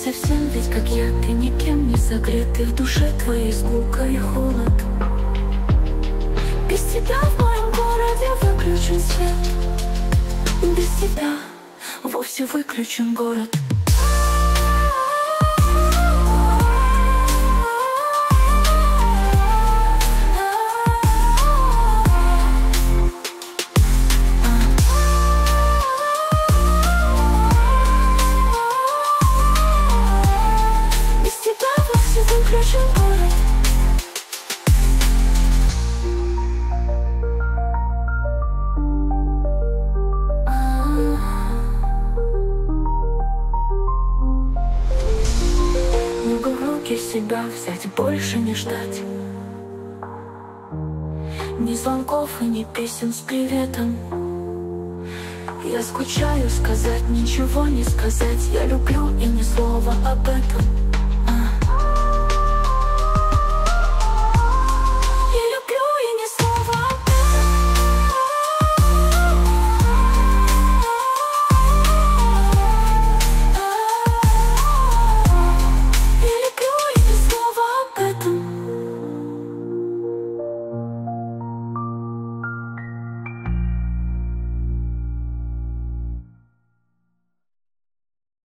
совсем ведь как я, ты никем не согрет, ты в душе твоей скука и холод. Без тебя в моем городе выключен свет, без тебя вовсе выключен город. Выключен город. Могу в руки себя взять, больше не ждать ни звонков и ни песен с приветом. Я скучаю, сказать ничего не сказать. Я люблю и ни слова об этом.